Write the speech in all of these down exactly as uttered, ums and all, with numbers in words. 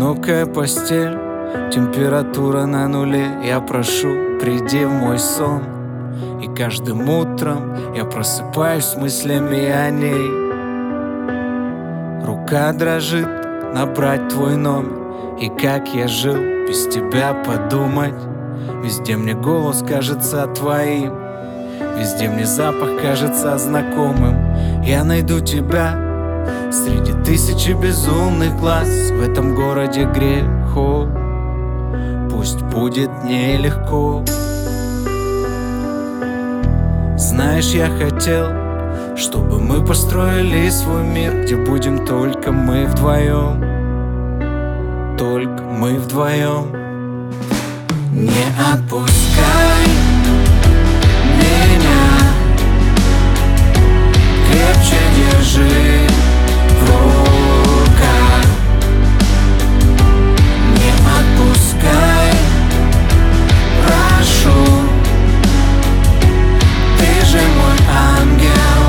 одинокая постель, температура на нуле. Я прошу, приди в мой сон. И каждым утром я просыпаюсь с мыслями о ней. Рука дрожит набрать твой номер. И как я жил без тебя подумать. Везде мне голос кажется твоим, везде мне запах кажется знакомым. Я найду тебя среди тысячи безумных глаз. В этом городе грехов пусть будет нелегко. Знаешь, я хотел, чтобы мы построили свой мир, где будем только мы вдвоем, только мы вдвоем. Не отпускай меня, крепче держи в руках. Не отпускай, прошу, ты же мой ангел.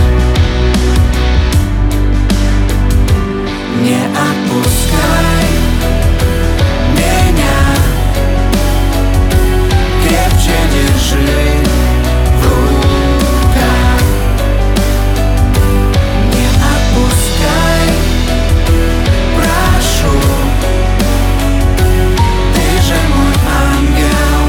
Не отпускай меня, крепче держи в руках. Не отпускай, прошу, ты же мой ангел.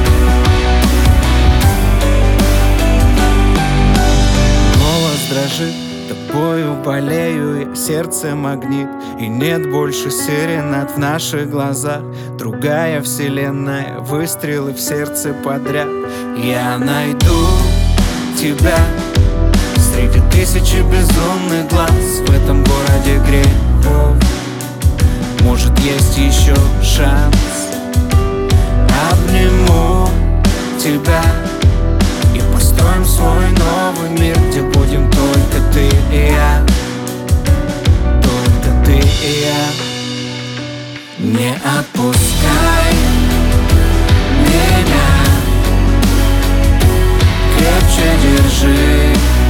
Голос дрожит, тобою болею я, сердце магнит. И нет больше сиренат в наших глазах. Другая вселенная, выстрелы в сердце подряд. Я найду тебя среди тысячи безумных глаз. В этом городе грехов может есть еще шанс. Обниму тебя и построим свой новый мир, где будем только ты и я, только ты и я. Не отпускай меня, крепче держи